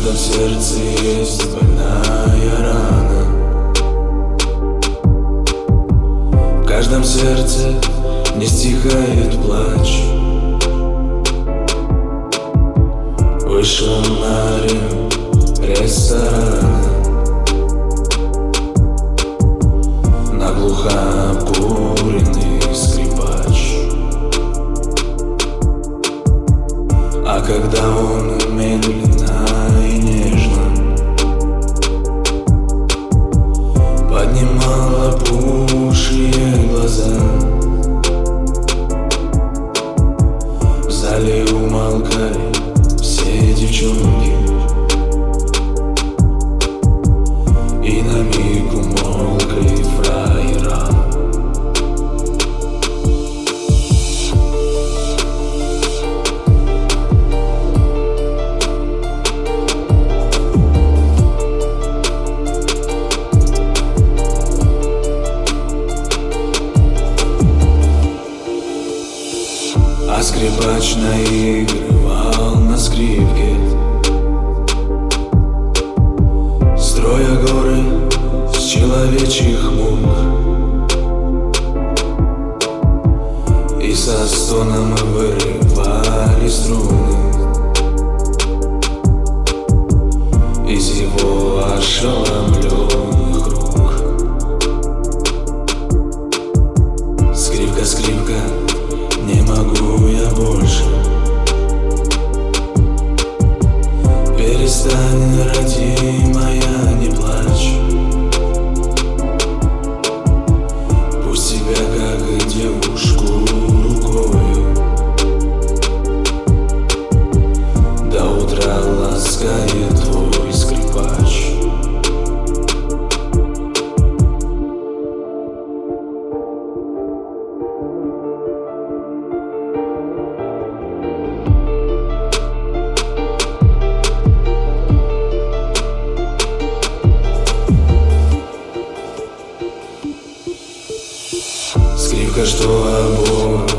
каждом сердце есть больная рана. В каждом сердце не стихает плач. Вышел на ресторана, наглухо обкуренный скрипач. А когда он медленно и нежно поднимал опухшие глаза, в зале умолкали все девчонки, и на миг умолкли фраера. А скрипач наигрывал на скрипке, строя горы с человечьих мук, и со стоном вырывали струны из его ошеломленных рук. Скрипка, скрипка, не могу я больше. Перестань, родимая, не плачь. Пусть тебя, как девушку, рукою до утра ласкает твой скрипач. Скрипка, что обоих